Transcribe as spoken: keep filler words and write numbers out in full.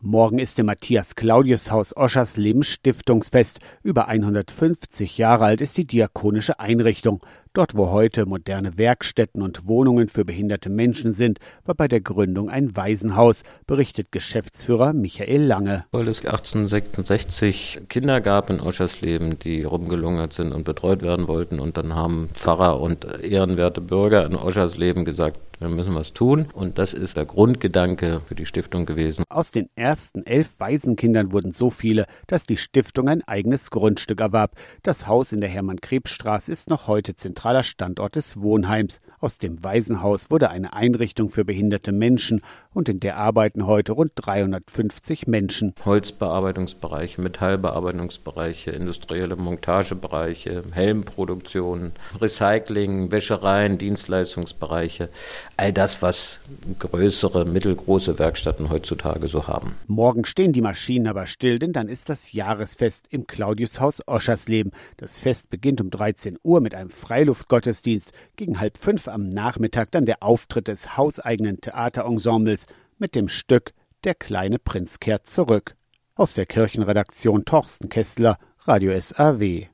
Morgen ist im Matthias-Claudius-Haus Oschersleben Stiftungsfest. Über hundertfünfzig Jahre alt ist die diakonische Einrichtung. Dort, wo heute moderne Werkstätten und Wohnungen für behinderte Menschen sind, war bei der Gründung ein Waisenhaus, berichtet Geschäftsführer Michael Lange. Weil es achtzehnhundertsechsundsechzig Kinder gab in Oschersleben, die rumgelungert sind und betreut werden wollten. Und dann haben Pfarrer und ehrenwerte Bürger in Oschersleben gesagt, wir müssen was tun. Und das ist der Grundgedanke für die Stiftung gewesen. Aus den ersten elf Waisenkindern wurden so viele, dass die Stiftung ein eigenes Grundstück erwarb. Das Haus in der Hermann-Krebs-Straße ist noch heute zentraler Standort des Wohnheims. Aus dem Waisenhaus wurde eine Einrichtung für behinderte Menschen und in der arbeiten heute rund dreihundertfünfzig Menschen. Holzbearbeitungsbereiche, Metallbearbeitungsbereiche, industrielle Montagebereiche, Helmproduktion, Recycling, Wäschereien, Dienstleistungsbereiche. All das, was größere, mittelgroße Werkstätten heutzutage so haben. Morgen stehen die Maschinen aber still, denn dann ist das Jahresfest im Claudiushaus Oschersleben. Das Fest beginnt um dreizehn Uhr mit einem Freiluftgottesdienst. Gegen halb fünf am Nachmittag dann der Auftritt des hauseigenen Theaterensembles mit dem Stück Der kleine Prinz kehrt zurück. Aus der Kirchenredaktion Torsten Kessler, Radio S A W.